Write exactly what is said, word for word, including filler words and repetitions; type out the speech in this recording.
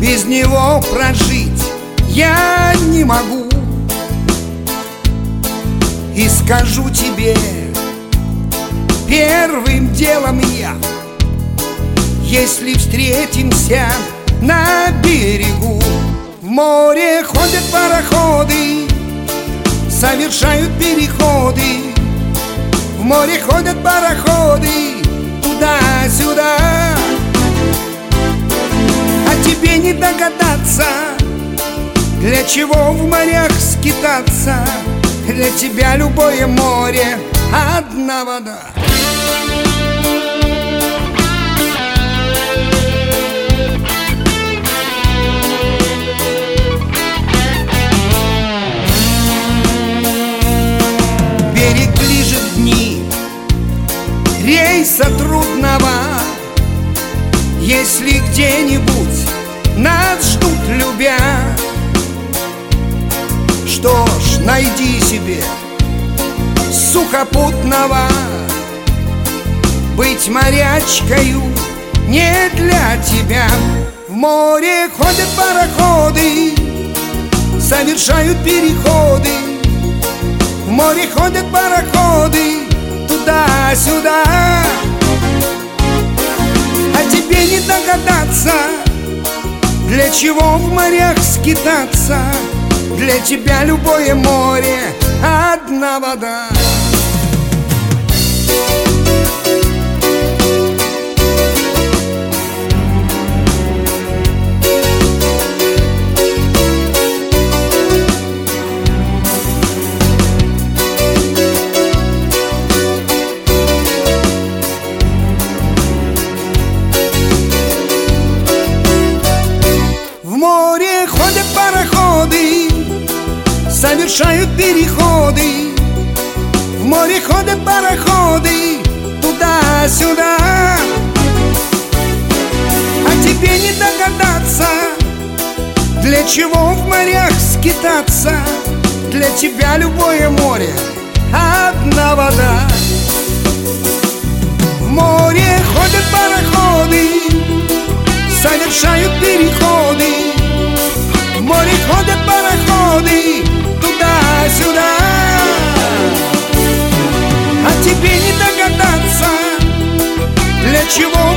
без него прожить я не могу. И скажу тебе первым делом я: если встретимся на берегу, в море ходят пароходы, совершают переходы. В море ходят пароходы туда-сюда. А тебе не догадаться, для чего в морях скитаться. Для тебя любое море одна вода. Берег ближе дни рейса трудного. Если где-нибудь нас ждут любя, что ж, найди себе сухопутного. Быть морячкою не для тебя. В море ходят пароходы, совершают переходы. В море ходят пароходы туда-сюда. А тебе не догадаться, для чего в морях скитаться. Для тебя любое море одна вода. В море ходят пароходы, совершают переходы. В море ходят пароходы туда-сюда. А тебе не догадаться, для чего в морях скитаться. Для тебя любое море одна вода. В море ходят пароходы, совершают переходы. В море ходят пароходы туда-сюда. А тебе не догадаться, для чего